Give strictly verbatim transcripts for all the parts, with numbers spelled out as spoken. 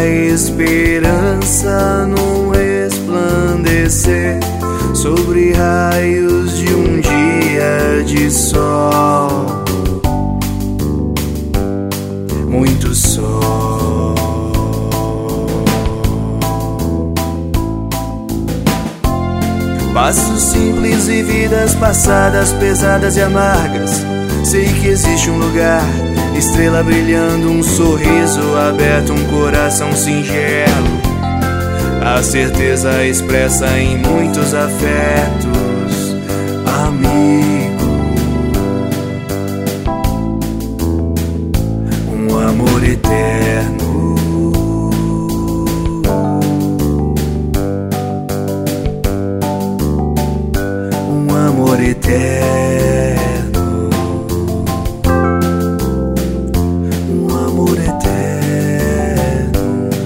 a esperança num resplandecer sobre raios de um dia de sol. Muito sol. Passos simples e vidas passadas, pesadas e amargas. Sei que existe um lugar, estrela brilhando, um sorriso aberto, um coração singelo. A certeza expressa em muitos afetos, amigo. Um amor eterno. Um amor eterno. Um amor eterno.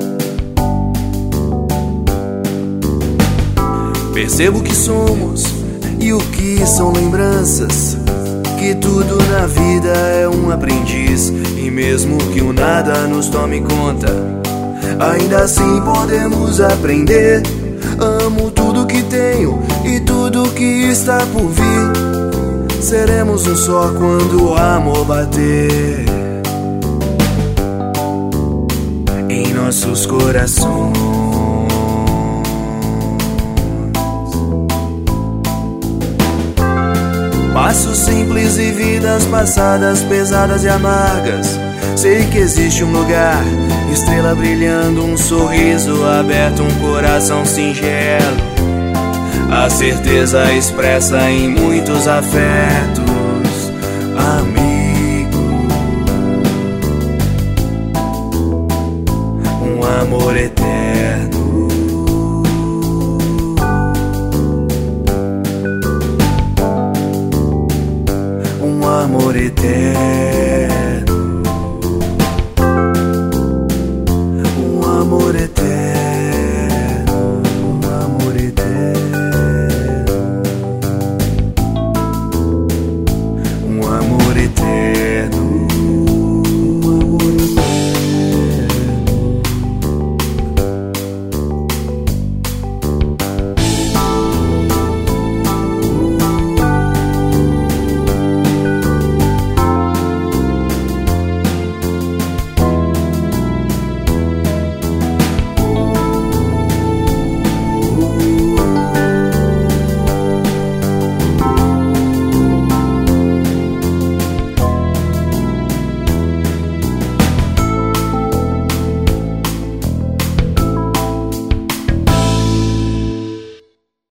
Percebo que somos e o que são lembranças, que tudo na vida é um aprendiz. E mesmo que o nada nos tome conta, ainda assim podemos aprender. Amo tudo que tenho e tudo que está por vir. Seremos um só quando o amor bater em nossos corações. Passos simples e vidas passadas, pesadas e amargas. Sei que existe um lugar, estrela brilhando, um sorriso aberto, um coração singelo. A certeza expressa em muitos afetos, amigo. Um amor eterno. Um amor eterno.